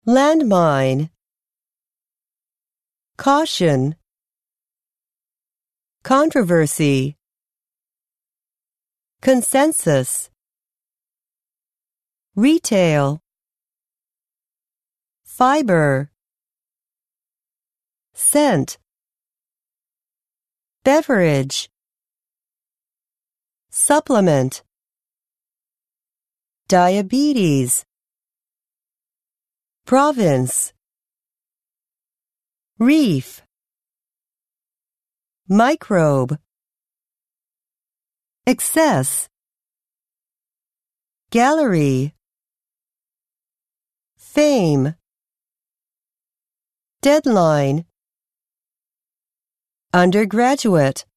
Landmine. Caution. Controversy. Consensus. Retail. Fiber. Scent. Beverage. Supplement. Diabetes. Province. Reef. Microbe. Excess. Gallery. Fame. Deadline. Undergraduate.